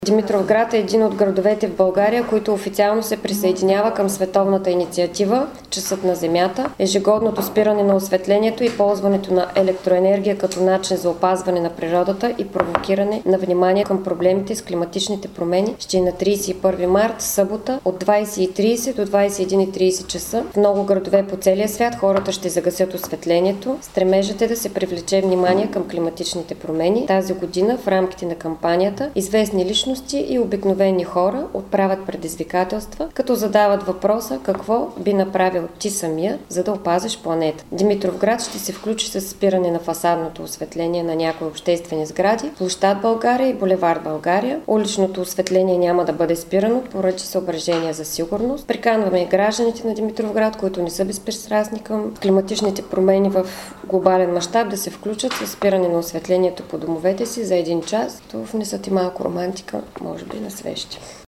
Димитровград е един от градовете в България, който официално се присъединява към световната инициатива Часът на Земята, ежегодното спиране на осветлението и ползването на електроенергия като начин за опазване на природата и провокиране на внимание към проблемите с климатичните промени ще е на 31 март, събота, от 20:30 до 21:30 часа. В много градове по целия свят хората ще загасят осветлението. Стремежът е да се привлече внимание към климатичните промени. Тази година в рамките на кампанията известни личности и обикновени хора отправят предизвикателства, като задават въпроса какво би направил ти самия, за да опазиш планета. Димитровград ще се включи с спиране на фасадното осветление на някои обществени сгради, площад България и булевард България. Уличното осветление няма да бъде спирано поради съображения за сигурност. Приканваме и гражданите на Димитровград, които не са безпристрастни към климатичните промени в глобален мащаб, да се включат с спиране на осветлението по домовете си за 1 час, то внесат и малко романтика, може би на свещи.